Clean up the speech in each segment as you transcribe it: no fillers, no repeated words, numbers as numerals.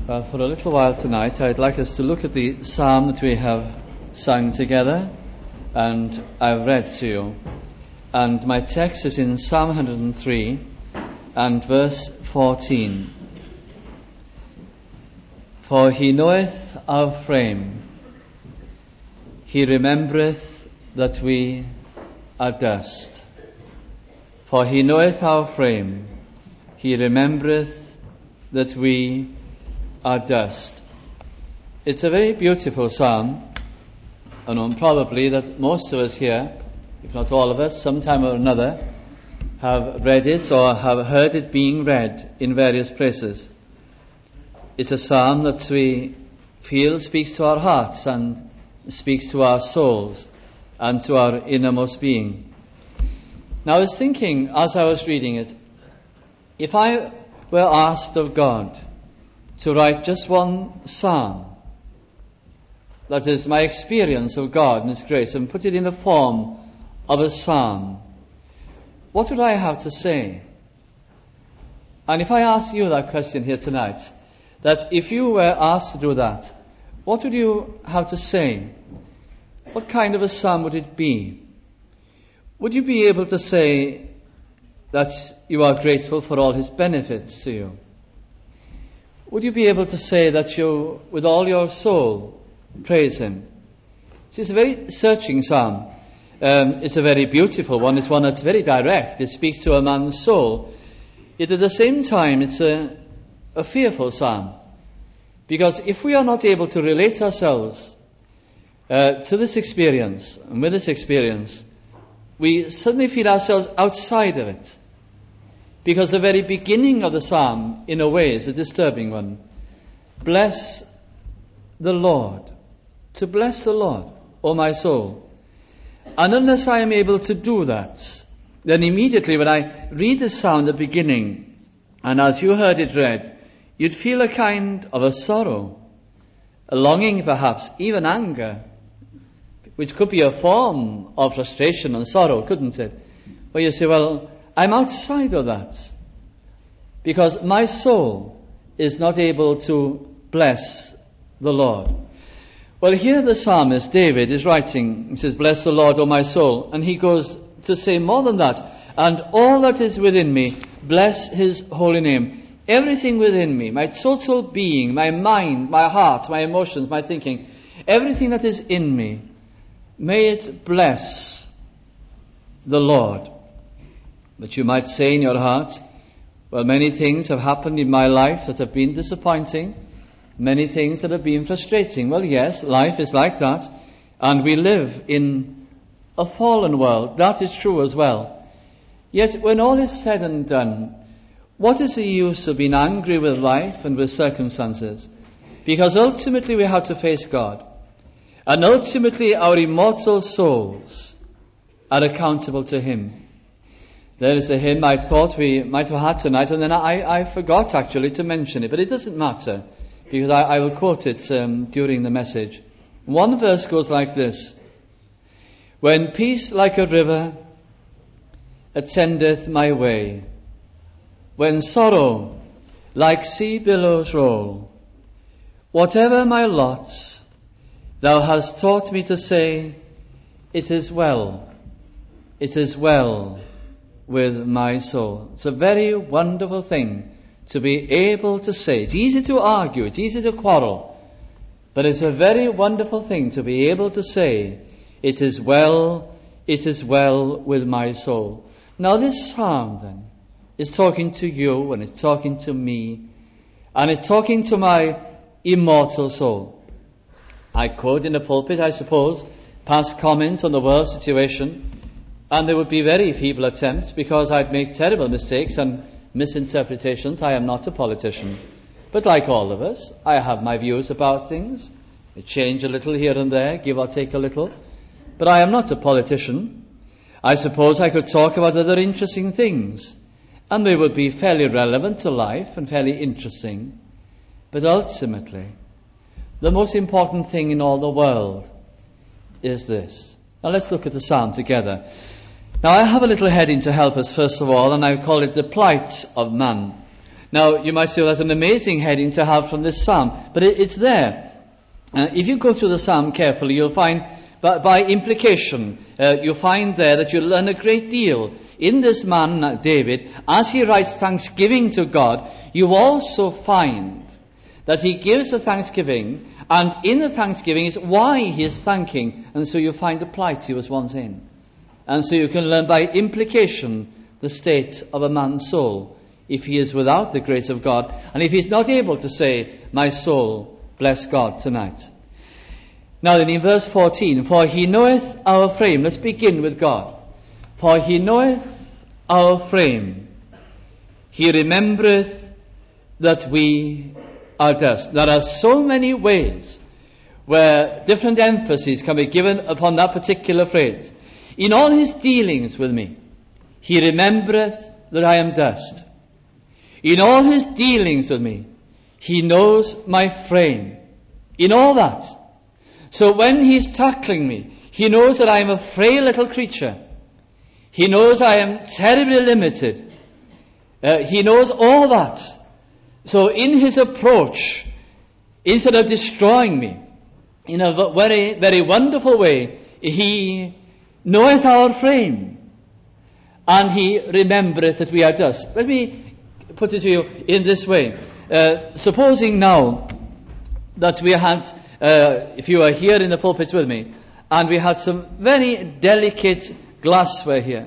Well, for a little while tonight, I'd like us to look at the psalm that we have sung together and I've read to you. And my text is in Psalm 103 and verse 14. For he knoweth our frame, he remembereth that we are dust. For he knoweth our frame, he remembereth that we are dust. It's a very beautiful psalm, and probably that most of us here, if not all of us, sometime or another, have read it or have heard it being read in various places. It's a psalm that we feel speaks to our hearts and speaks to our souls and to our innermost being. Now I was thinking as I was reading it, if I were asked of God to write just one psalm, that is my experience of God and His grace, and put it in the form of a psalm, what would I have to say? And if I ask you that question here tonight, that if you were asked to do that, what would you have to say? What kind of a psalm would it be? Would you be able to say that you are grateful for all His benefits to you? Would you be able to say that you, with all your soul, praise Him? It's a very searching psalm. It's a very beautiful one. It's one that's very direct. It speaks to a man's soul. Yet at the same time, it's a fearful psalm. Because if we are not able to relate ourselves to this experience, and with this experience, we suddenly feel ourselves outside of it. Because the very beginning of the psalm, in a way, is a disturbing one. Bless the Lord. To bless the Lord, O my soul. And unless I am able to do that, then immediately when I read the psalm at the beginning, and as you heard it read, you'd feel a kind of a sorrow, a longing perhaps, even anger, which could be a form of frustration and sorrow, couldn't it? Where you say, well, I'm outside of that, because my soul is not able to bless the Lord. Well, here the psalmist, David, is writing, he says, bless the Lord, O my soul, and he goes to say more than that, and all that is within me, bless His holy name. Everything within me, my total being, my mind, my heart, my emotions, my thinking, everything that is in me, may it bless the Lord. But you might say in your heart, well, many things have happened in my life that have been disappointing, many things that have been frustrating. Well, yes, life is like that, and we live in a fallen world. That is true as well. Yet when all is said and done, what is the use of being angry with life and with circumstances? Because ultimately we have to face God. And ultimately our immortal souls are accountable to Him. There is a hymn I thought we might have had tonight, and then I forgot actually to mention it, but it doesn't matter, because I will quote it during the message. One verse goes like this: when peace like a river attendeth my way, when sorrow like sea billows roll, whatever my lots, Thou hast taught me to say, it is well with my soul. It's a very wonderful thing to be able to say. It's easy to argue, it's easy to quarrel, but it's a very wonderful thing to be able to say, it is well with my soul. Now this psalm then is talking to you, and it's talking to me, and it's talking to my immortal soul. I quote in the pulpit, I suppose, past comments on the world situation, and there would be very feeble attempts, because I'd make terrible mistakes and misinterpretations. I am not a politician. But like all of us, I have my views about things. I change a little here and there, give or take a little. But I am not a politician. I suppose I could talk about other interesting things, and they would be fairly relevant to life and fairly interesting. But ultimately, the most important thing in all the world is this. Now let's look at the psalm together. Now I have a little heading to help us first of all, and I call it the plight of man. Now, you might say, well, that's an amazing heading to have from this psalm, but it's there. If you go through the psalm carefully, you'll find, by implication, you'll find there that you'll learn a great deal. In this man, David, as he writes thanksgiving to God, you also find that he gives a thanksgiving, and in the thanksgiving is why he is thanking, and so you find the plight he was once in. And so you can learn by implication the state of a man's soul, if he is without the grace of God, and if he's not able to say, my soul, bless God tonight. Now then in verse 14, for he knoweth our frame. Let's begin with God. For he knoweth our frame. He remembereth that we are dust. There are so many ways where different emphasis can be given upon that particular phrase. In all his dealings with me, he remembereth that I am dust. In all his dealings with me, he knows my frame. In all that. So when he's tackling me, he knows that I am a frail little creature. He knows I am terribly limited. He knows all that. So in his approach, instead of destroying me, in a very, very wonderful way, he knoweth our frame, and he remembereth that we are dust. Let me put it to you in this way. Supposing now that we had, if you are here in the pulpit with me, and we had some very delicate glassware here,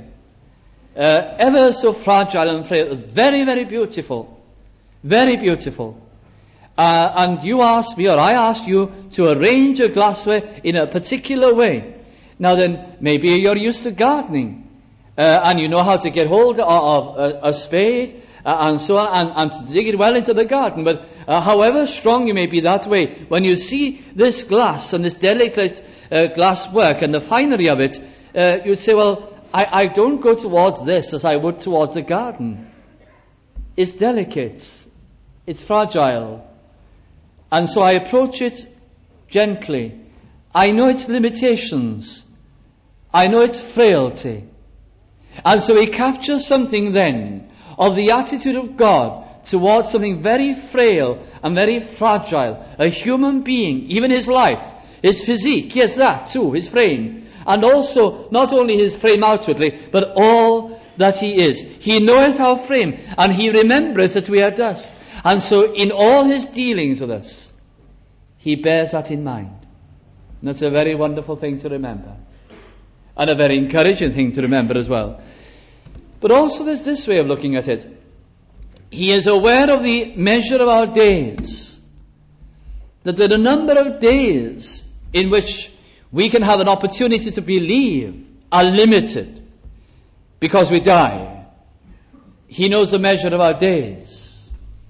ever so fragile and frail, very, very beautiful, very beautiful. And you asked me, or I asked you, to arrange your glassware in a particular way. Now then, maybe you're used to gardening, and you know how to get hold of a spade, and so on, and to dig it well into the garden. But however strong you may be that way, when you see this glass and this delicate glass work and the finery of it, you'd say, well, I don't go towards this as I would towards the garden. It's delicate. It's fragile. And so I approach it gently. I know its limitations. I know its frailty. And so he captures something then of the attitude of God towards something very frail and very fragile. A human being, even his life, his physique, yes, that too, his frame. And also, not only his frame outwardly, but all that he is. He knoweth our frame, and he remembereth that we are dust. And so in all his dealings with us, he bears that in mind. And that's a very wonderful thing to remember. And a very encouraging thing to remember as well. But also there's this way of looking at it. He is aware of the measure of our days. That there are a number of days in which we can have an opportunity to believe are limited because we die. He knows the measure of our days.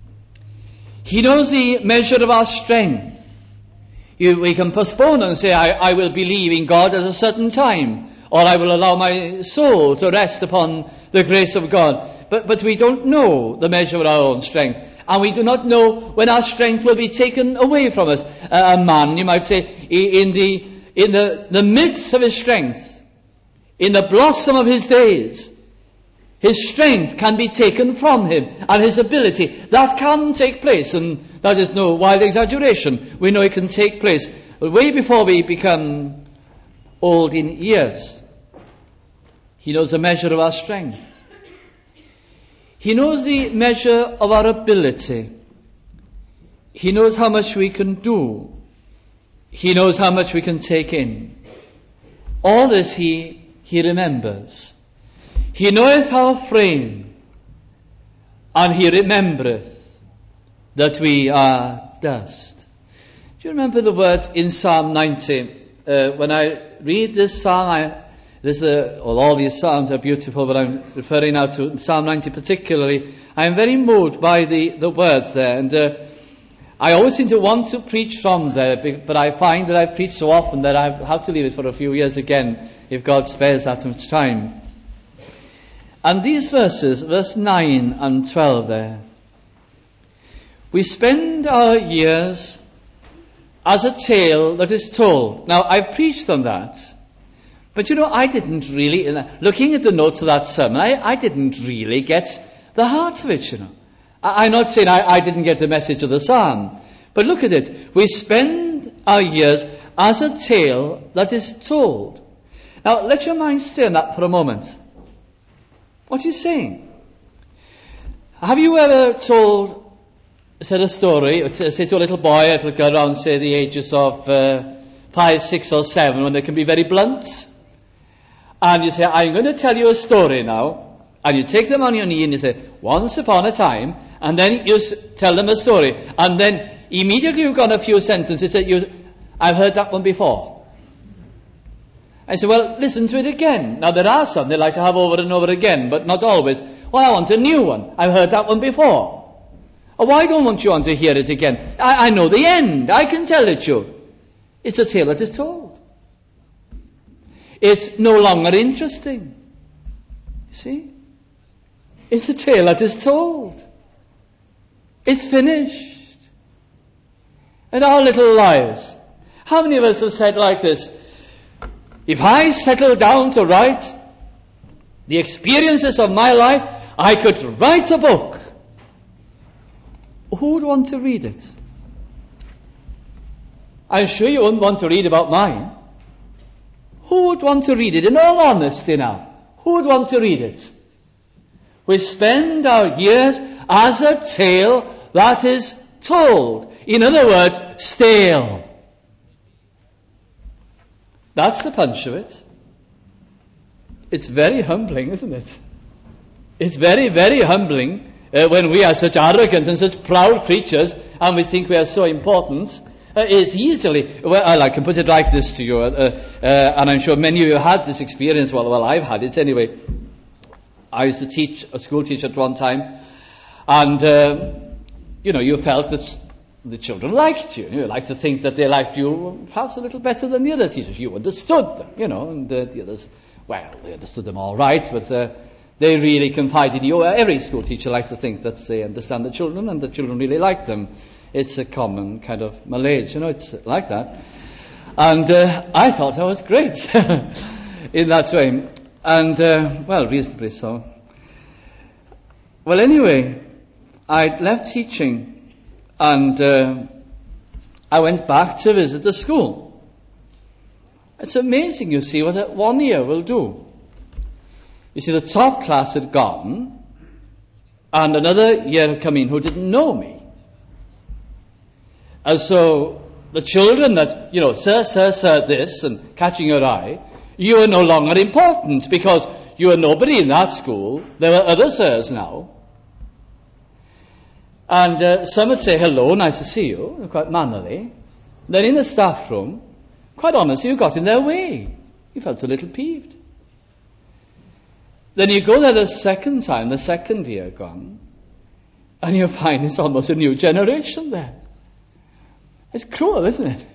He knows the measure of our strength. We can postpone and say, I will believe in God at a certain time, or I will allow my soul to rest upon the grace of God. But we don't know the measure of our own strength. And we do not know when our strength will be taken away from us. A man, you might say, in the midst of his strength, in the blossom of his days, his strength can be taken from him, and his ability. That can take place, and that is no wild exaggeration. We know it can take place way before we become old in years. He knows the measure of our strength. He knows the measure of our ability. He knows how much we can do. He knows how much we can take in. All this he remembers. He knoweth our frame, and he remembereth that we are dust. Do you remember the words in Psalm 90? When I read this psalm, all these psalms are beautiful, but I'm referring now to Psalm 90 particularly. I am very moved by the words there, and I always seem to want to preach from there, but I find that I preach so often that I have to leave it for a few years again, if God spares that much time. And these verses, verse 9 and 12 there, we spend our years as a tale that is told. Now, I've preached on that, but I didn't really, looking at the notes of that sermon, I didn't really get the heart of it, I'm not saying I didn't get the message of the psalm, but look at it. We spend our years as a tale that is told. Now, let your mind stay on that for a moment. What he's saying. Have you ever said a story, say to a little boy, a little girl around, say, the ages of 5, 6 or 7, when they can be very blunt? And you say, I'm going to tell you a story now. And you take them on your knee and you say, once upon a time, and then you tell them a story. And then immediately you've got a few sentences, I've heard that one before. I say, well, listen to it again. Now, there are some they like to have over and over again, but not always. Well, I want a new one. I've heard that one before. Or why don't you want to hear it again? I know the end. I can tell it you. It's a tale that is told. It's no longer interesting. You see? It's a tale that is told. It's finished. And our little lives. How many of us have said like this? If I settle down to write the experiences of my life, I could write a book. Who would want to read it? I'm sure you wouldn't want to read about mine. Who would want to read it? In all honesty now, who would want to read it? We spend our years as a tale that is told. In other words, stale. That's the punch of it. It's very humbling, isn't it? It's very, very humbling when we are such arrogant and such proud creatures and we think we are so important. It's easily, well, I can put it like this to you, and I'm sure many of you had this experience. Well, I've had it anyway. I used to teach, a school teacher at one time, and, you felt that the children liked you. You liked to think that they liked you perhaps a little better than the other teachers. You understood them, and the others, well, they understood them all right, but they really confided in you. Every school teacher likes to think that they understand the children and the children really like them. It's a common kind of malaise, it's like that. And I thought I was great in that way. And, reasonably so. Well, anyway, I'd left teaching and I went back to visit the school. It's amazing, you see, what 1 year will do. You see, the top class had gone and another year had come in who didn't know me. And so the children that, sir, this, and catching your eye, you are no longer important because you are nobody in that school. There were other sirs now. And some would say, hello, nice to see you. They're quite mannerly. Then in the staff room, quite honestly, you got in their way. You felt a little peeved. Then you go there the second time, the second year gone, and you find it's almost a new generation there. It's cruel, isn't it?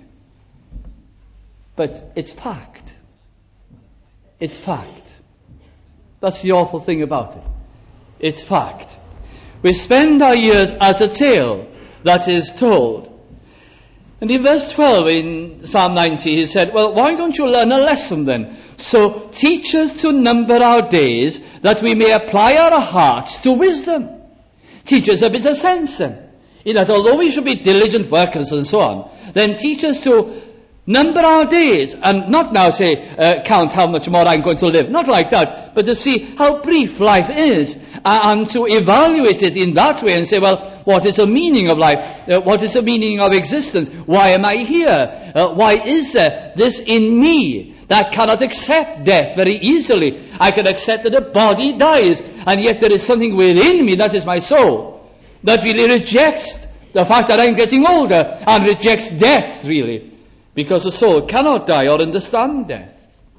But it's fact. It's fact. That's the awful thing about it. It's fact. We spend our years as a tale that is told. And in verse 12 in Psalm 90 he said, well, why don't you learn a lesson then? So teach us to number our days that we may apply our hearts to wisdom. Teach us a bit of sense then. In that although we should be diligent workers and so on, then teach us to number our days and not now say, count how much more I'm going to live. Not like that, but to see how brief life is and to evaluate it in that way and say, well, what is the meaning of life? What is the meaning of existence? Why am I here? Why is there this in me that cannot accept death very easily? I can accept that the body dies, and yet there is something within me, that is my soul, that really rejects the fact that I'm getting older and rejects death, really, because the soul cannot die or understand death.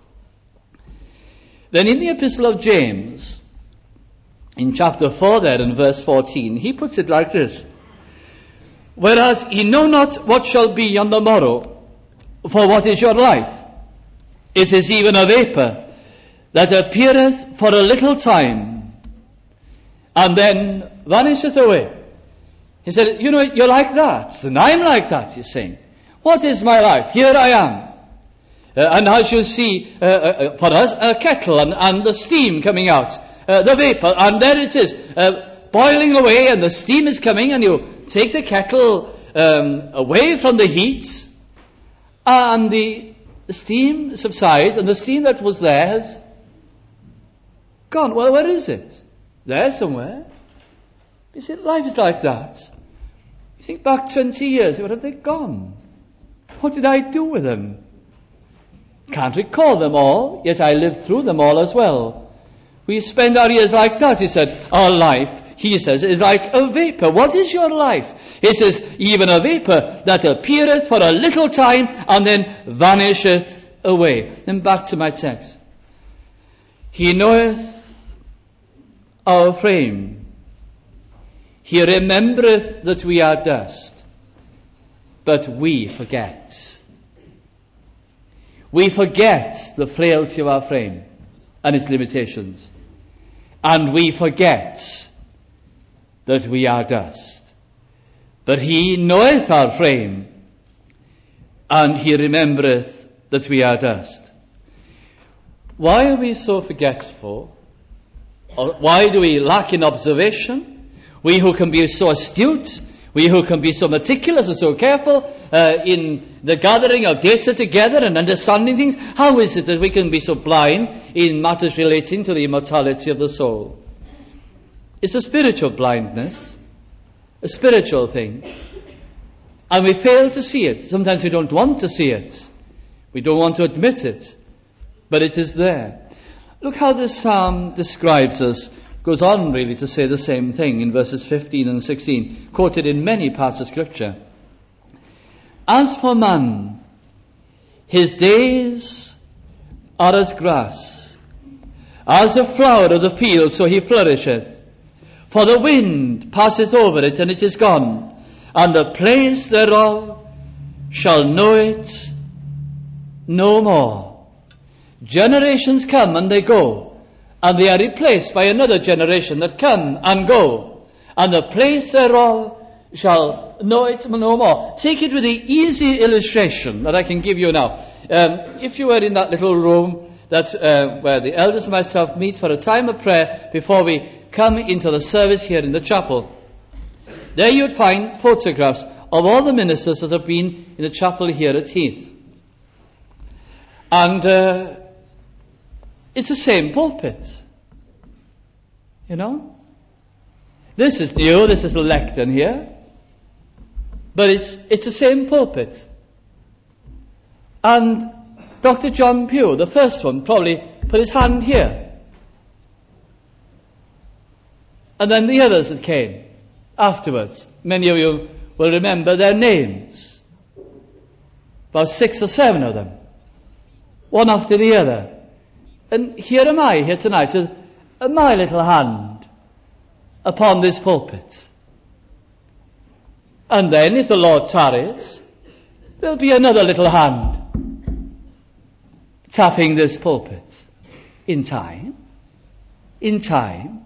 Then in the Epistle of James, in chapter 4 there in verse 14, he puts it like this: whereas ye know not what shall be on the morrow, for what is your life? It is even a vapor that appeareth for a little time, and then vanisheth away. He said, you're like that, and I'm like that, he's saying. What is my life? Here I am. And as you see, for us, a kettle and the steam coming out, the vapor, and there it is. boiling away and the steam is coming, and you take the kettle away from the heat, and the steam subsides, and the steam that was there has gone. Well, where is it? There somewhere. You see, life is like that. You think back 20 years, where have they gone? What did I do with them? Can't recall them all, yet I lived through them all as well. We spend our years like that, he said. Our life, he says, is like a vapor. What is your life? He says, even a vapor that appeareth for a little time and then vanisheth away. Then back to my text. He knoweth our frame. He remembereth that we are dust. But we forget. We forget the frailty of our frame and its limitations. And we forget that we are dust. But he knoweth our frame, and he remembereth that we are dust. Why are we so forgetful? Or why do we lack in observation? We who can be so astute, we who can be so meticulous and so careful in the gathering of data together and understanding things, how is it that we can be so blind in matters relating to the immortality of the soul? It's a spiritual blindness, a spiritual thing. And we fail to see it. Sometimes we don't want to see it. We don't want to admit it. But it is there. Look how this psalm describes us. Goes on really to say the same thing in verses 15 and 16, quoted in many parts of Scripture. As for man, his days are as grass, as a flower of the field, so he flourisheth. For the wind passeth over it, and it is gone, and the place thereof shall know it no more. Generations come and they go, and they are replaced by another generation that come and go, and the place thereof shall know it no more. Take it with the easy illustration that I can give you now. If you were in that little room that where the elders and myself meet for a time of prayer before we come into the service here in the chapel, there you would find photographs of all the ministers that have been in the chapel here at Heath. And it's the same pulpit. You know? This is new, this is the lectern here. But it's the same pulpit. And Dr. John Pugh, the first one, probably put his hand here. And then the others that came afterwards. Many of you will remember their names. About 6 or 7 of them. One after the other. And here am I, here tonight, with my little hand upon this pulpit. And then, if the Lord tarries, there'll be another little hand tapping this pulpit. In time. In time.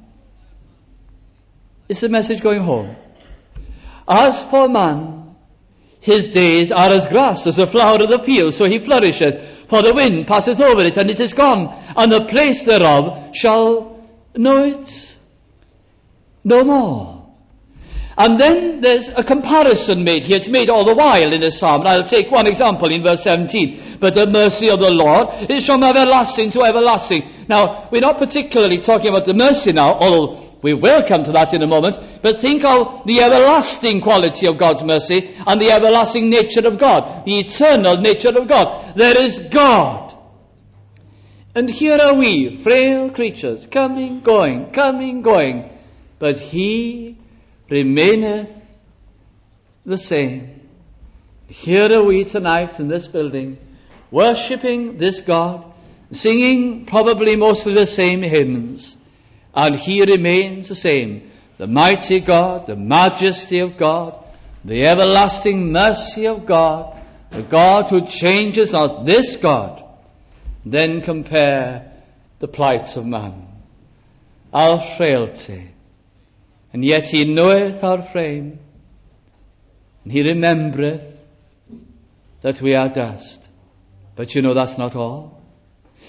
Is the message going home? As for man, his days are as grass, as a flower of the field, so he flourisheth. For the wind passeth over it, and it is gone, and the place thereof shall know it no more. And then there's a comparison made here. It's made all the while in this psalm. And I'll take one example in verse 17. But the mercy of the Lord is from everlasting to everlasting. Now, we're not particularly talking about the mercy now, although we will come to that in a moment. But think of the everlasting quality of God's mercy and the everlasting nature of God, the eternal nature of God. There is God. And here are we, frail creatures, coming, going. But He remaineth the same. Here are we tonight in this building, worshipping this God, singing probably mostly the same hymns. And He remains the same. The mighty God, the majesty of God, the everlasting mercy of God, the God who changes not, this God. Then compare the plights of man, our frailty. And yet He knoweth our frame, and He remembereth that we are dust. But you know that's not all.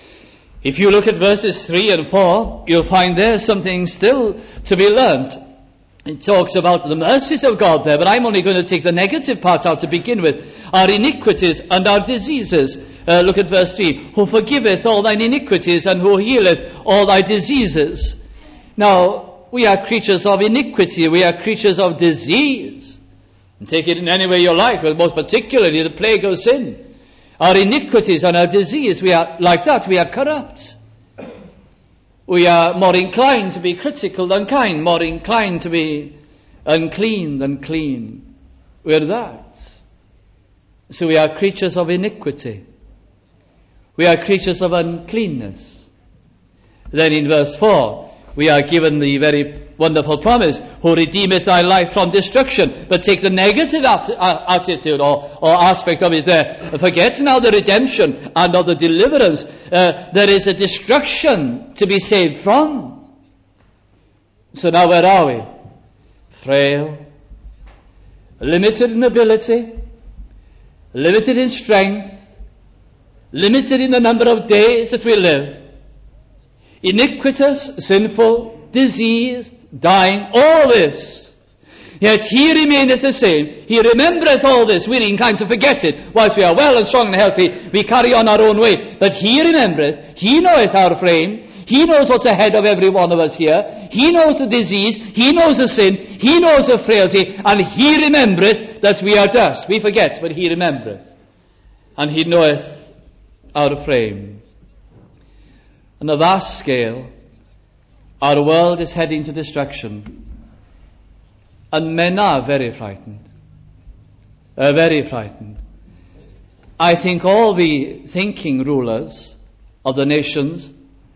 If you look at verses 3 and 4, you'll find there's something still to be learnt. It talks about the mercies of God there, but I'm only going to take the negative part out to begin with. Our iniquities and our diseases. Look at verse 3. Who forgiveth all thine iniquities and who healeth all thy diseases. Now, we are creatures of iniquity. We are creatures of disease. And take it in any way you like, but most particularly the plague of sin. Our iniquities and our disease, we are like that. We are corrupt. We are more inclined to be critical than kind, more inclined to be unclean than clean. We're that. So we are creatures of iniquity. We are creatures of uncleanness. Then in verse 4, we are given the very wonderful promise, who redeemeth thy life from destruction. But take the negative attitude or aspect of it there. Forget now the redemption and of the deliverance. There is a destruction to be saved from. So now where are we? Frail, limited in ability, limited in strength, limited in the number of days that we live, iniquitous, sinful, diseased, dying, all this. Yet he remaineth the same. He remembereth all this. We're inclined to forget it. Whilst we are well and strong and healthy, we carry on our own way. But he remembereth. He knoweth our frame. He knows what's ahead of every one of us here. He knows the disease. He knows the sin. He knows the frailty. And he remembereth that we are dust. We forget, but he remembereth. And he knoweth our frame. On a vast scale, our world is heading to destruction. And men are very frightened. Very frightened. I think all the thinking rulers of the nations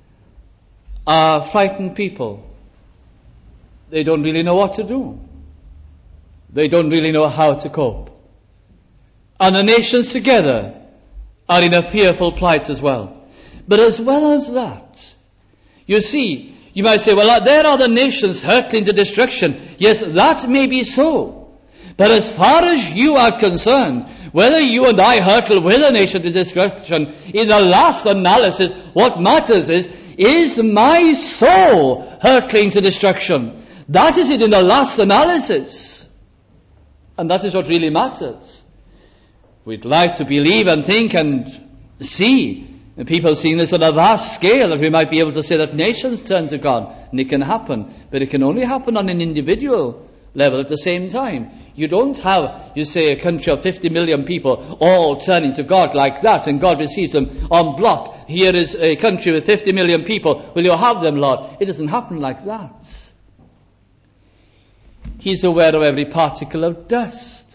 are frightened people. They don't really know what to do. They don't really know how to cope. And the nations together are in a fearful plight as well. But as well as that, you see, you might say, well, there are the nations hurtling to destruction. Yes, that may be so. But as far as you are concerned, whether you and I hurtle with a nation to destruction, in the last analysis, what matters is my soul hurtling to destruction? That is it in the last analysis. And that is what really matters. We'd like to believe and think and see, and people seeing this on a vast scale, that we might be able to say that nations turn to God. And it can happen. But it can only happen on an individual level at the same time. You don't have, you say, a country of 50 million people all turning to God like that, and God receives them en bloc. Here is a country with 50 million people. Will you have them, Lord? It doesn't happen like that. He's aware of every particle of dust.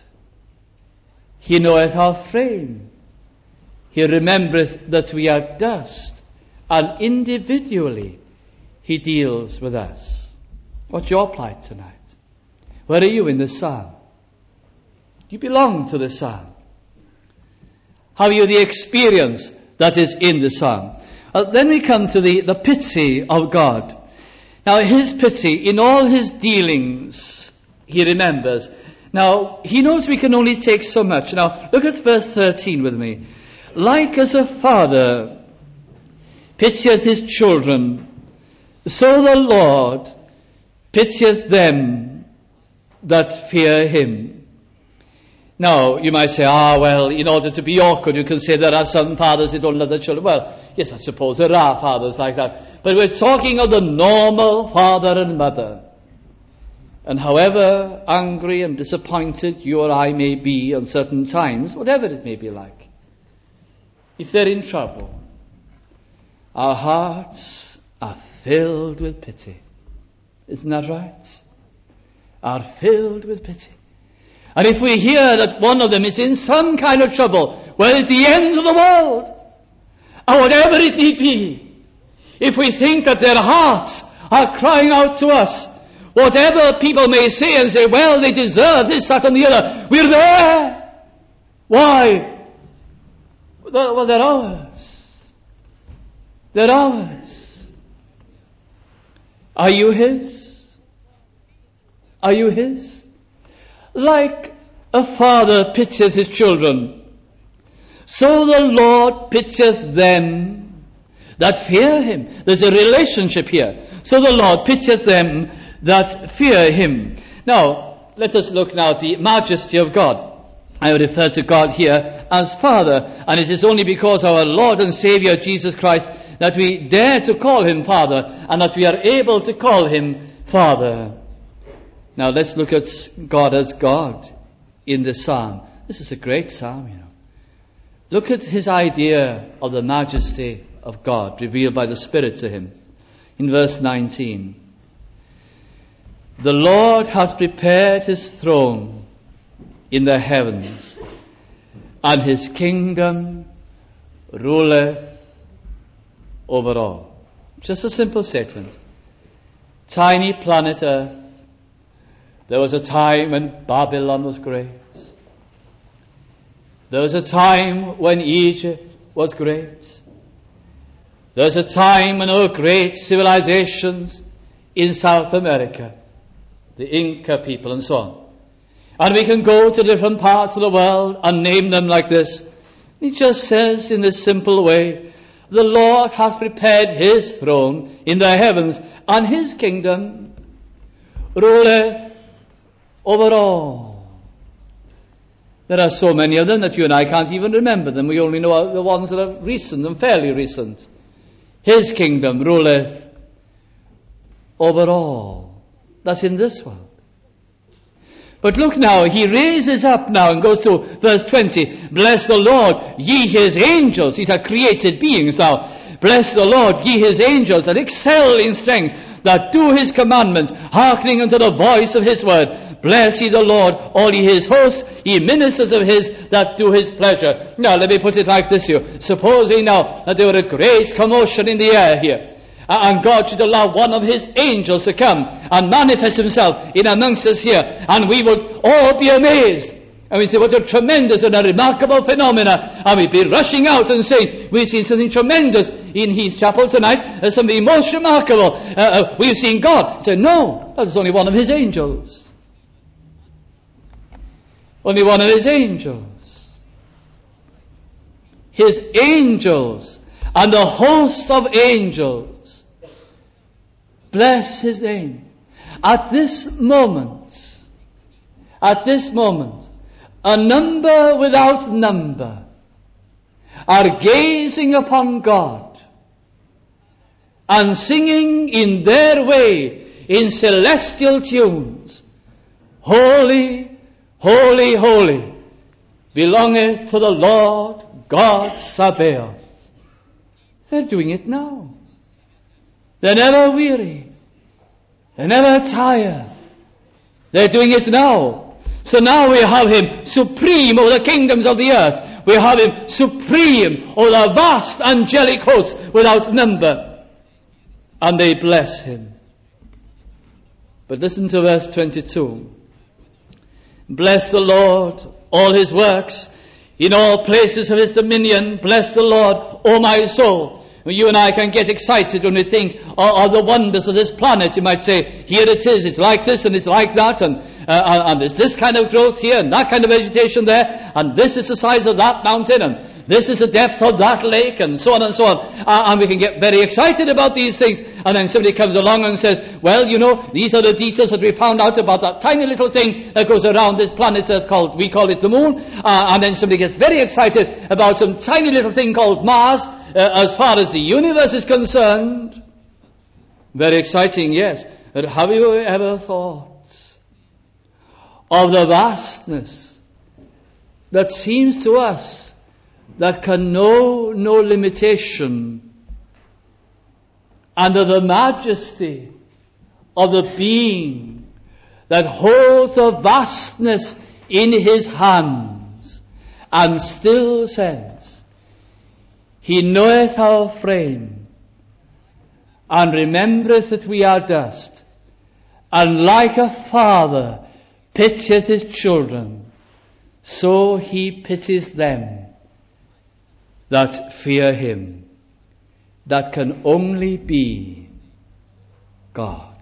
He knoweth our frame. He remembereth that we are dust. And individually, he deals with us. What's your plight tonight? Where are you in the psalm? You belong to the psalm. Have you the experience that is in the psalm? Then we come to the pity of God. Now, his pity, in all his dealings, he remembers. Now, he knows we can only take so much. Now, look at verse 13 with me. Like as a father pitieth his children, so the Lord pitieth them that fear him. Now, you might say, well, in order to be awkward, you can say there are some fathers who don't love their children. Well, yes, I suppose there are fathers like that. But we're talking of the normal father and mother. And however angry and disappointed you or I may be on certain times, whatever it may be like, if they're in trouble, our hearts are filled with pity. Isn't that right? Are filled with pity. And if we hear that one of them is in some kind of trouble, whether at the end of the world, or whatever it need be, if we think that their hearts are crying out to us, whatever people may say and say, well, they deserve this, that, and the other, we're there. Why? Well, they're ours. They're ours. Are you his? Are you his? Like a father pitieth his children, so the Lord pitieth them that fear him. There's a relationship here. So the Lord pitieth them that fear him. Now, let us look now at the majesty of God. I refer to God here as Father, and it is only because our Lord and Saviour Jesus Christ that we dare to call him Father, and that we are able to call him Father. Now let's look at God as God in the psalm. This is a great psalm, you know. Look at his idea of the majesty of God revealed by the Spirit to him. In verse 19, the Lord hath prepared his throne in the heavens, and his kingdom ruleth over all. Just a simple statement. Tiny planet Earth. There was a time when Babylon was great. There was a time when Egypt was great. There was a time when there were great civilizations in South America, the Inca people and so on. And we can go to different parts of the world and name them like this. He just says in this simple way, the Lord hath prepared his throne in the heavens, and his kingdom ruleth over all. There are so many of them that you and I can't even remember them. We only know the ones that are recent and fairly recent. His kingdom ruleth over all. That's in this world. But look now, he raises up now and goes to verse 20. Bless the Lord, ye his angels. These are created beings now. Bless the Lord, ye his angels that excel in strength, that do his commandments, hearkening unto the voice of his word. Bless ye the Lord, all ye his hosts, ye ministers of his that do his pleasure. Now let me put it like this here. Supposing now that there were a great commotion in the air here, and God should allow one of his angels to come and manifest himself in amongst us here, and we would all be amazed. And we say, what a tremendous and a remarkable phenomena. And we'd be rushing out and saying, we've seen something tremendous in Heath Chapel tonight. There's something most remarkable. We've seen God. Say, no, that's only one of his angels. Only one of his angels. His angels and the host of angels. Bless his name. At this moment, a number without number are gazing upon God and singing in their way in celestial tunes, Holy, holy, holy, belongeth to the Lord God Sabaoth. They're doing it now. They're never weary. They're never tired. They're doing it now. So now we have him supreme over the kingdoms of the earth. We have him supreme over the vast angelic hosts without number. And they bless him. But listen to verse 22. Bless the Lord, all his works, in all places of his dominion. Bless the Lord, O my soul. You and I can get excited when we think of the wonders of this planet. You might say, here it is, it's like this and it's like that, and there's this kind of growth here and that kind of vegetation there, and this is the size of that mountain, and this is the depth of that lake, and so on and so on. And we can get very excited about these things, and then somebody comes along and says, well, you know, these are the details that we found out about that tiny little thing that goes around this planet Earth we call it the moon, and then somebody gets very excited about some tiny little thing called Mars. As far as the universe is concerned, very exciting, yes. But have you ever thought of the vastness that seems to us that can know no limitation under the majesty of the being that holds the vastness in his hands and still says, He knoweth our frame, and remembereth that we are dust, and like a father pitieth his children, so he pities them that fear him. That can only be God.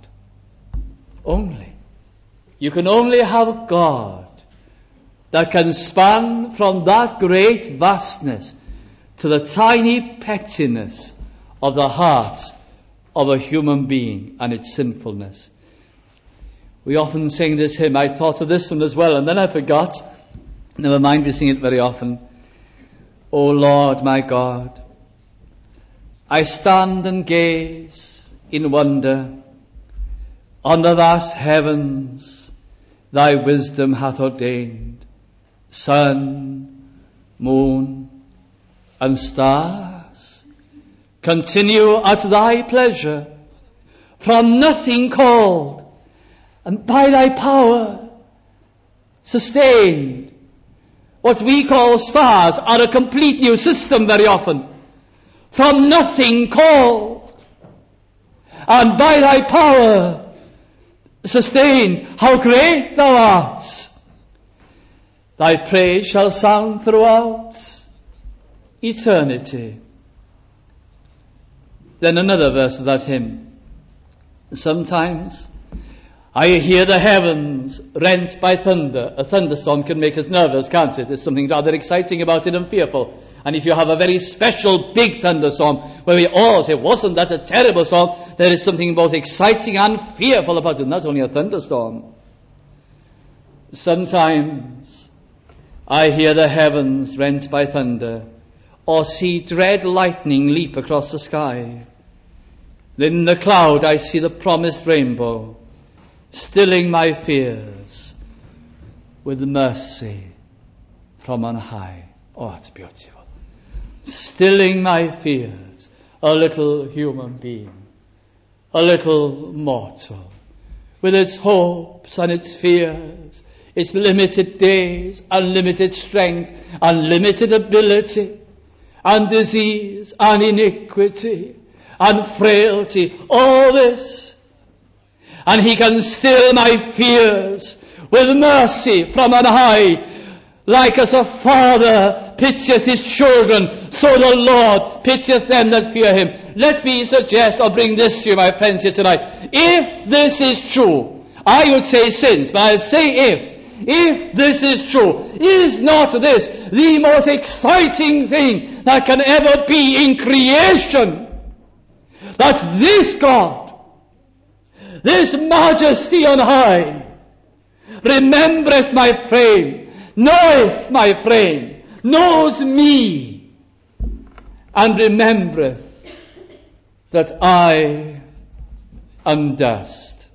Only. You can only have God that can span from that great vastness to the tiny pettiness of the heart of a human being and its sinfulness. We often sing this hymn. I thought of this one as well, and then I forgot. Never mind, we sing it very often. O Lord my God, I stand and gaze in wonder on the vast heavens thy wisdom hath ordained. Sun, moon, and stars continue at thy pleasure, from nothing called, and by thy power sustained. What we call stars are a complete new system very often. From nothing called, and by thy power sustained. How great thou art! Thy praise shall sound throughout eternity. Then another verse of that hymn. Sometimes I hear the heavens rent by thunder. A thunderstorm can make us nervous, can't it? There's something rather exciting about it and fearful. And if you have a very special big thunderstorm where we all say, wasn't that a terrible storm? There is something both exciting and fearful about it. Not only a thunderstorm. Sometimes I hear the heavens rent by thunder, or see dread lightning leap across the sky. Then in the cloud I see the promised rainbow, stilling my fears with mercy from on high. Oh, it's beautiful. Stilling my fears, a little human being, a little mortal, with its hopes and its fears, its limited days, unlimited strength, unlimited ability, and disease, and iniquity, and frailty, all this. And he can still my fears with mercy from on high. Like as a father pitieth his children, so the Lord pitieth them that fear him. Let me suggest or bring this to you, my friends, here tonight. If this is true, I would say since, but I'll say if this is true, is not this the most exciting thing that can ever be in creation? That this God, this majesty on high, remembereth my frame, knoweth my frame, knows me, and remembereth that I am dust.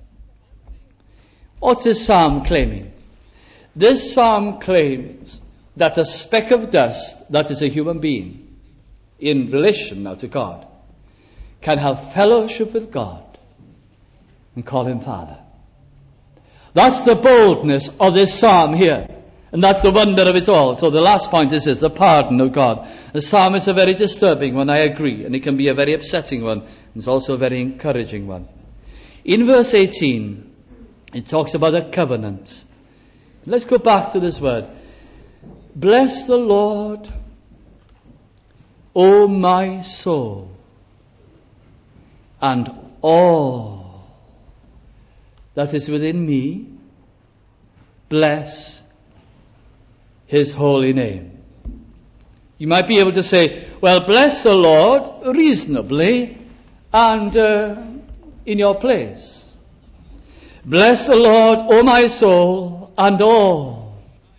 What's this psalm claiming? This psalm claims that a speck of dust, that is a human being, in relation now to God, can have fellowship with God and call him Father. That's the boldness of this psalm here. And that's the wonder of it all. So the last point is this, the pardon of God. The psalm is a very disturbing one, I agree, and it can be a very upsetting one. It's also a very encouraging one. In verse 18, it talks about a covenant. Let's go back to this word. Bless the Lord, O my soul, and all that is within me, bless his holy name. You might be able to say, well, bless the Lord reasonably and in your place. Bless the Lord, O my soul, and all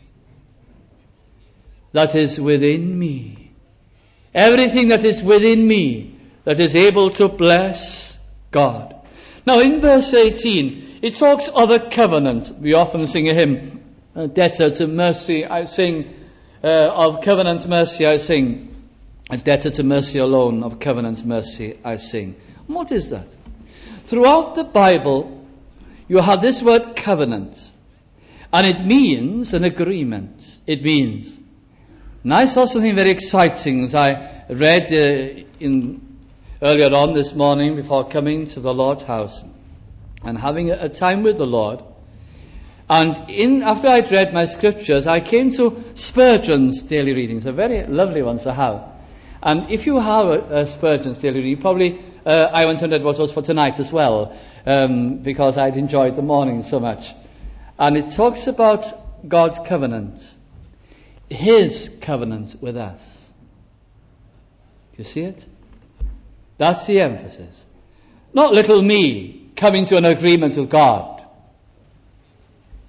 that is within me. Everything that is within me that is able to bless God. Now in verse 18, it talks of a covenant. We often sing a hymn, debtor to mercy I sing, of covenant mercy I sing. A debtor to mercy alone, of covenant mercy I sing. And what is that? Throughout the Bible, you have this word covenant. And it means an agreement. It means. And I saw something very exciting as I read earlier on this morning before coming to the Lord's house and having a time with the Lord. And after I'd read my scriptures, I came to Spurgeon's daily readings, a very lovely one to have. And if you have a Spurgeon's daily reading, probably I went and read what was for tonight as well, because I'd enjoyed the morning so much. And it talks about God's covenant, his covenant with us. Do you see it? That's the emphasis. Not little me coming to an agreement with God.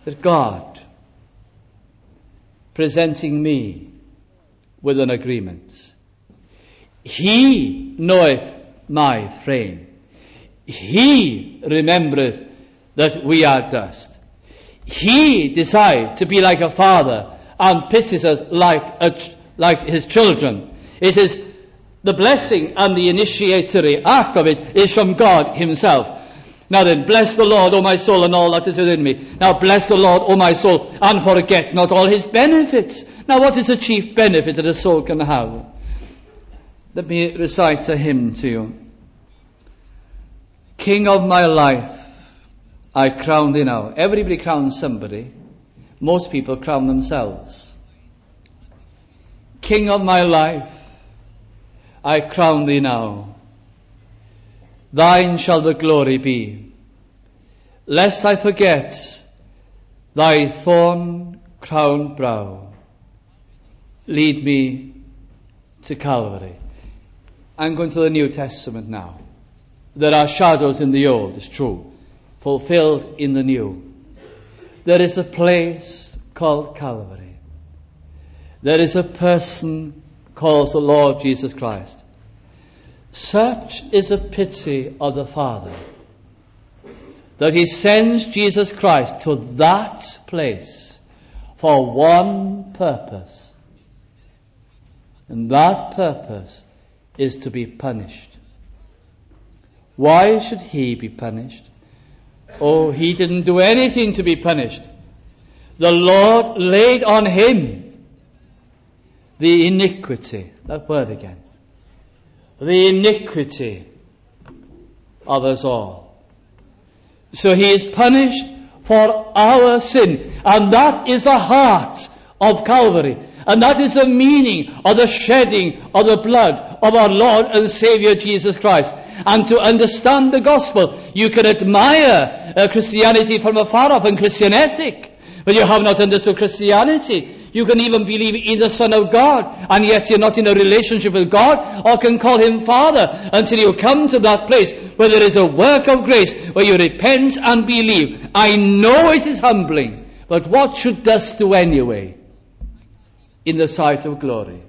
that God, presenting me with an agreement, He knoweth my frame. He remembereth that we are dust. He decides to be like a father and pities us like his children. It is the blessing and the initiatory act of it is from God Himself. Now then, bless the Lord, O my soul, and all that is within me. Now bless the Lord, O my soul, and forget not all His benefits. Now what is the chief benefit that a soul can have? Let me recite a hymn to you. King of my life, I crown thee now. Everybody crowns somebody. Most people crown themselves. King of my life, I crown thee now. Thine shall the glory be. Lest I forget thy thorn-crowned brow, lead me to Calvary. I'm going to the New Testament now. There are shadows in the Old, it's true, fulfilled in the New. There is a place called Calvary. There is a person called the Lord Jesus Christ. Such is a pity of the Father that He sends Jesus Christ to that place for one purpose. And that purpose is to be punished. Why should He be punished? Oh, He didn't do anything to be punished. The Lord laid on Him the iniquity, that word again, the iniquity of us all. So He is punished for our sin. And that is the heart of Calvary. And that is the meaning of the shedding of the blood of our Lord and Savior Jesus Christ. And to understand the gospel, you can admire Christianity from afar off and Christian ethic, but you have not understood Christianity. You can even believe in the Son of God, and yet you're not in a relationship with God, or can call Him Father, until you come to that place where there is a work of grace, where you repent and believe. I know it is humbling, but what should dust do anyway in the sight of glory?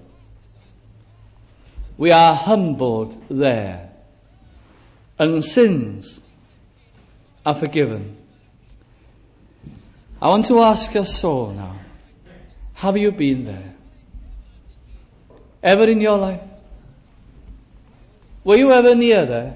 We are humbled there, and sins are forgiven. I want to ask us so now. Have you been there? Ever in your life? Were you ever near there?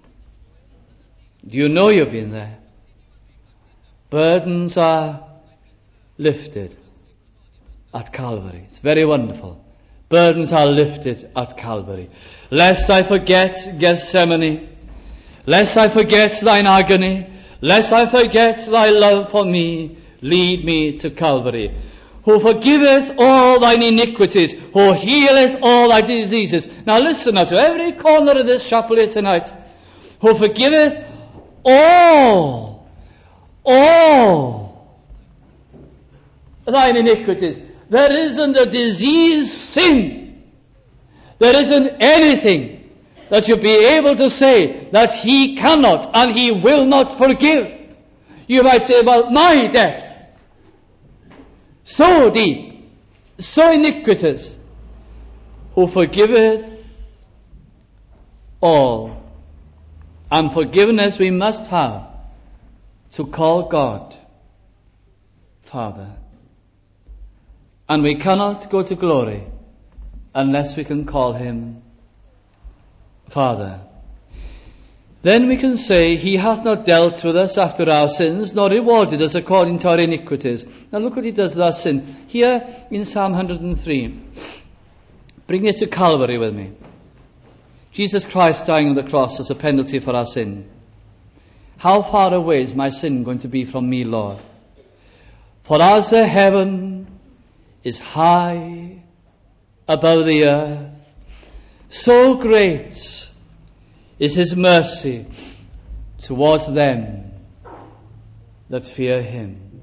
Do you know you've been there? Burdens are lifted at Calvary. It's very wonderful. Burdens are lifted at Calvary. Lest I forget Gethsemane, lest I forget thine agony, lest I forget thy love for me, lead me to Calvary. Who forgiveth all thine iniquities, who healeth all thy diseases. Now listen now to every corner of this chapel here tonight. Who forgiveth all thine iniquities. There isn't a disease, sin. There isn't anything that you'll be able to say that He cannot and He will not forgive. You might say, well, my depth, so deep, so iniquitous, who forgiveth all. And forgiveness we must have to call God Father. And we cannot go to glory unless we can call Him Father. Then we can say, He hath not dealt with us after our sins, nor rewarded us according to our iniquities. Now look what He does with our sin. Here in Psalm 103. Bring it to Calvary with me. Jesus Christ dying on the cross as a penalty for our sin. How far away is my sin going to be from me, Lord? For as the heaven is high above the earth, so great is His mercy towards them that fear Him.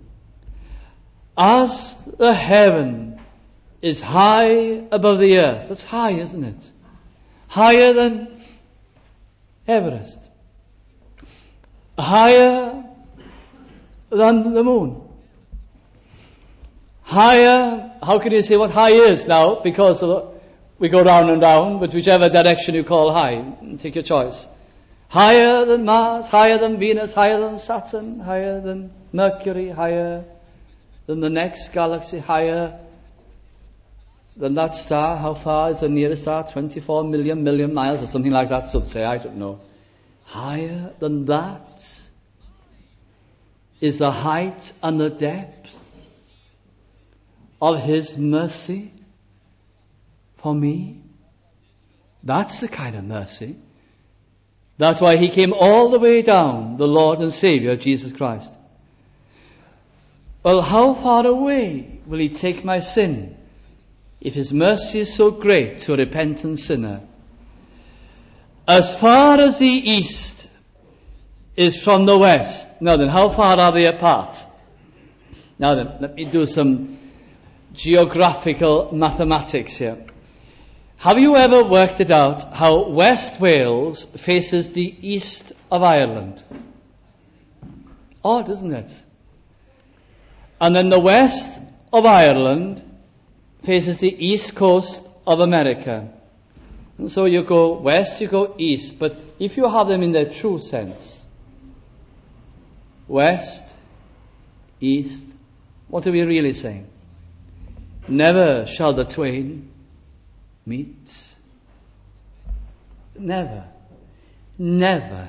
As the heaven is high above the earth. That's high, isn't it? Higher than Everest. Higher than the moon. Higher, how can you say what high is now? Because we go round and round, but whichever direction you call high, take your choice. Higher than Mars, higher than Venus, higher than Saturn, higher than Mercury, higher than the next galaxy, higher than that star. How far is the nearest star? 24 million miles or something like that, some say, I don't know. Higher than that is the height and the depth of His mercy for me. That's the kind of mercy. That's why He came all the way down, the Lord and Savior, Jesus Christ. Well, how far away will He take my sin if His mercy is so great to a repentant sinner? As far as the east is from the west. Now then, how far are they apart? Now then, let me do some geographical mathematics here. Have you ever worked it out how West Wales faces the east of Ireland? Odd, isn't it? And then the west of Ireland faces the east coast of America. And so you go west, you go east, but if you have them in their true sense, west, east, what are we really saying? Never shall the twain meet. Never. Never.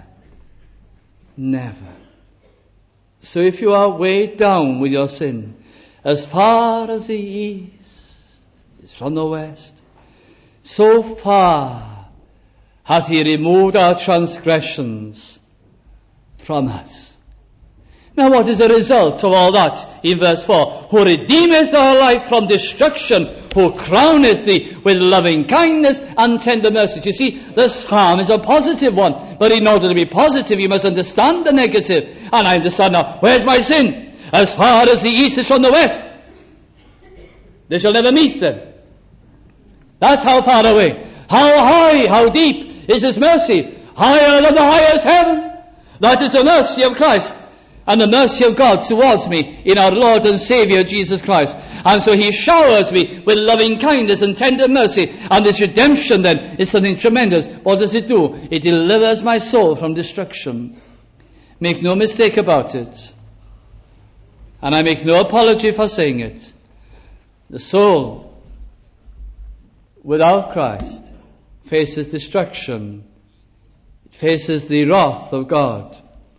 Never. So if you are weighed down with your sin, as far as the east is from the west, so far hath He removed our transgressions from us. Now what is the result of all that? In verse 4, who redeemeth our life from destruction, who crowneth thee with loving kindness and tender mercies. You see, the psalm is a positive one, but in order to be positive, you must understand the negative. And I understand now, where's my sin? As far as the east is from the west, they shall never meet them. That's how far away. How high, how deep is His mercy? Higher than the highest heaven. That is the mercy of Christ and the mercy of God towards me in our Lord and Savior Jesus Christ. And so He showers me with loving kindness and tender mercy. And this redemption then is something tremendous. What does it do? It delivers my soul from destruction. Make no mistake about it. And I make no apology for saying it. The soul without Christ faces destruction. It faces the wrath of God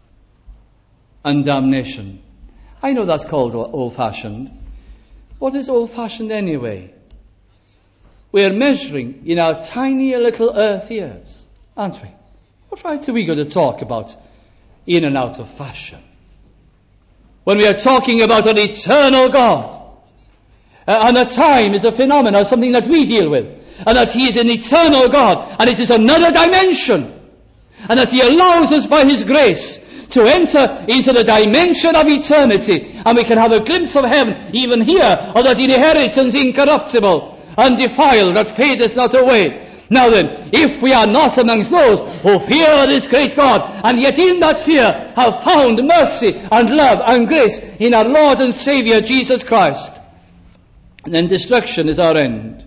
and damnation. I know that's called old-fashioned. What is old-fashioned anyway? We're measuring in our tiny little earth years, aren't we? What right are we going to talk about in and out of fashion? When we are talking about an eternal God, and a time is a phenomenon, something that we deal with, and that He is an eternal God, and it is another dimension, and that He allows us by His grace to enter into the dimension of eternity, and we can have a glimpse of heaven even here, of that inheritance incorruptible, undefiled, that fadeth not away. Now then, if we are not amongst those who fear this great God, and yet in that fear have found mercy and love and grace in our Lord and Savior Jesus Christ, then destruction is our end.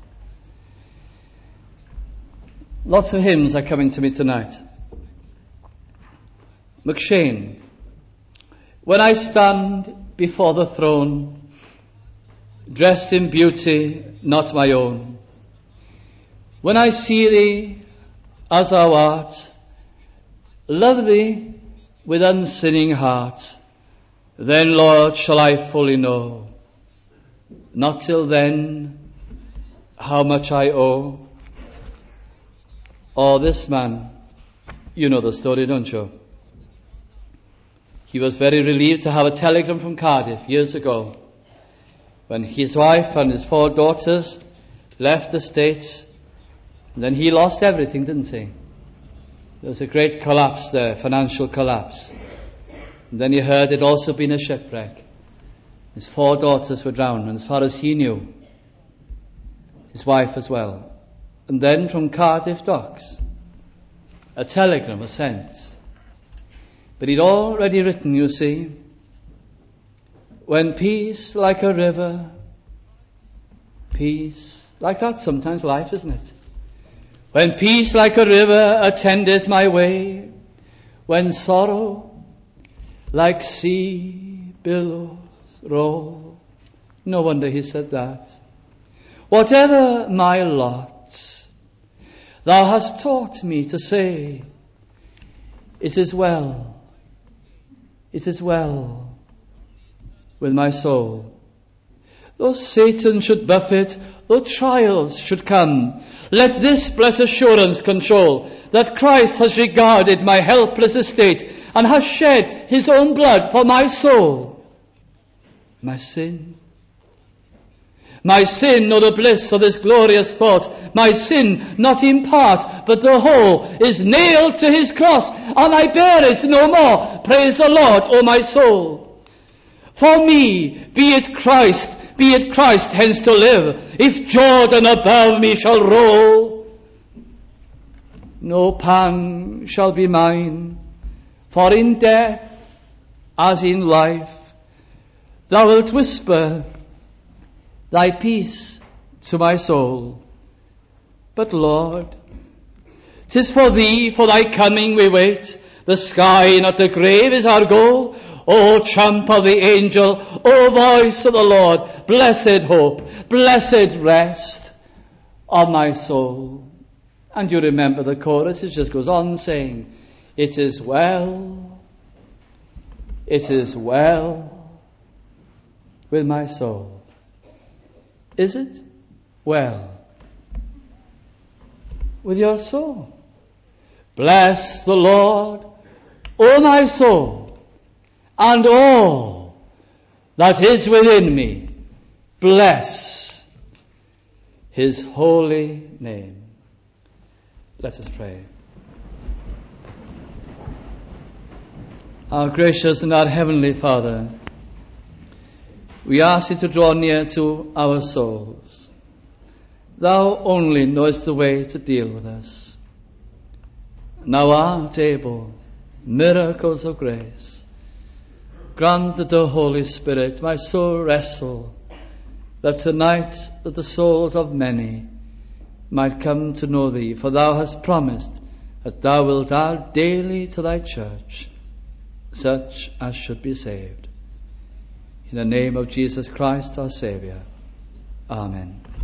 Lots of hymns are coming to me tonight. McShane, when I stand before the throne, dressed in beauty not my own, when I see thee as thou art, love thee with unsinning heart, then, Lord, shall I fully know, not till then, how much I owe. Oh, this man, you know the story, don't you? He was very relieved to have a telegram from Cardiff years ago when his wife and his 4 daughters left the States. And then he lost everything, didn't he? There was a great collapse there, financial collapse. And then he heard it also been a shipwreck. His 4 daughters were drowned, and as far as he knew, his wife as well. And then from Cardiff docks, a telegram was sent. But he'd already written, you see, When peace like a river, peace like that sometimes life, isn't it? When peace like a river attendeth my way, when sorrow like sea billows roll. No wonder he said that. Whatever my lot, thou hast taught me to say, it is well with my soul. Though Satan should buffet, though trials should come, let this blessed assurance control, that Christ has regarded my helpless estate and has shed his own blood for my soul. My sin, know the bliss of this glorious thought. My sin, not in part, but the whole, is nailed to his cross, and I bear it no more. Praise the Lord, O my soul. For me, be it Christ hence to live, if Jordan above me shall roll. No pang shall be mine, for in death, as in life, thou wilt whisper thy peace to my soul. But Lord, 'tis for thee, for thy coming we wait. The sky, not the grave, is our goal. O trump of the angel, O voice of the Lord, blessed hope, blessed rest of my soul. And you remember the chorus, it just goes on saying, it is well with my soul. Is it well with your soul? Bless the Lord, O my soul, and all that is within me. Bless his holy name. Let us pray. Our gracious and our heavenly Father, we ask you to draw near to our souls. Thou only knowest the way to deal with us. Thou art able, miracles of grace. Grant that the Holy Spirit, my soul wrestle, that tonight that the souls of many might come to know thee, for thou hast promised that thou wilt add daily to thy church such as should be saved. In the name of Jesus Christ our Saviour. Amen.